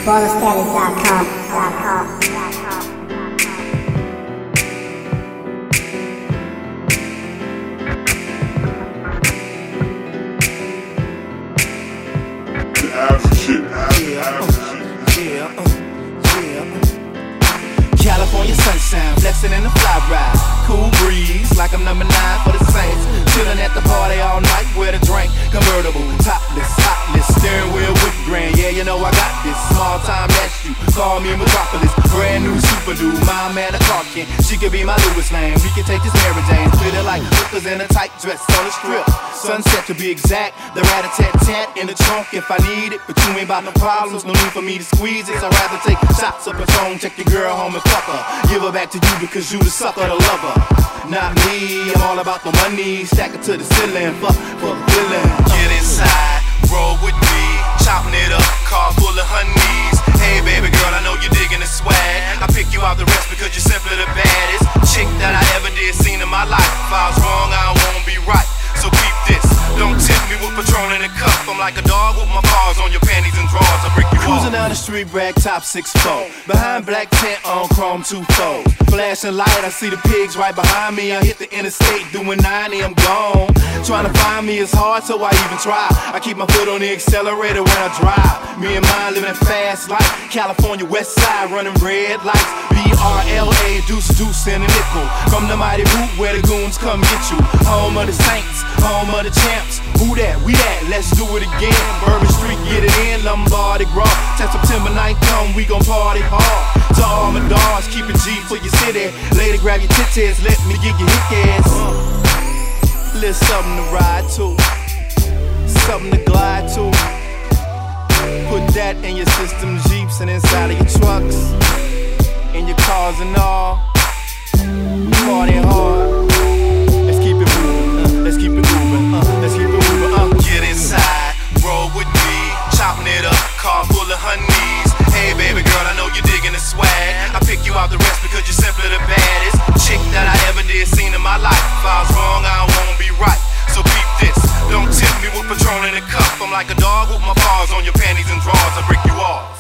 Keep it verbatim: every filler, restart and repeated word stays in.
baller status dot com. California sunshine, flexing in the fly ride. Cool breeze, like I'm number nine for the Saints. Chillin' at the party all night with a drink. Convertible, topless, topless, steering wheel with grand. Yeah, you know I got this. Small time, that's you. Call me Metropolis. Brand new super dude, my man a Clarkin. She could be my Louis Lane. We can take this Mary Jane. Fit it like hookers in a tight dress on the strip. Sunset to be exact. The rat-a-tat-tat in the trunk if I need it. But you ain't bout no problems, no need for me to squeeze it. I'd rather take shots up her phone, check your girl home and fuck her. Give her back to you because you the sucker, the lover. Not me, I'm all about the money. Stack it to the ceiling, fuck for the feeling. Get inside, roll with me. Chopping it up, car full of honeys. Hey baby girl, I know you're digging the swag. I pick you out the rest because you're simply the baddest chick that I ever did seen in my life. If I was wrong, I won't be right. So keep this, don't tempt me with Patron in a cup. I'm like a dog with my paws on your panties and drawers. I break you off. Cruising down the street, brag top six four. Behind black tent on chrome two four. Flashing light, I see the pigs right behind me. I hit the interstate doing ninety, I'm gone. Trying to find me is hard, so I even try. I keep my foot on the accelerator when I drive. Me and mine living a fast life. California west side running red lights. B R L A, deuce deuce and a nickel. From the mighty root where the goons come get you. Home of the Saints, home of the champs. Who that? We that. Let's do it again. Bourbon Street, get it in. Lombardi Gras. ten September ninth come, we gon' party hard. To all my dogs, keep it G for your city. Lady, grab your titties, let me get your hick ass. Uh, little something to ride to, something to glide to. Put that in your system, Jeeps and inside of your trucks, in your cars and all. Party hard. Let's keep it moving. Uh, let's keep it moving. Uh, let's keep it moving. Uh. Get inside, roll with me, chopping it up, car full of honeys. Hey baby girl, I know you're digging the swag. I pick you out the rest because you're simply the baddest chick that I ever did seen in my life. If I was wrong, I won't be right. So keep this, don't tempt me with Patron in a cup. I'm like a dog with my paws on your panties and drawers. I break you off.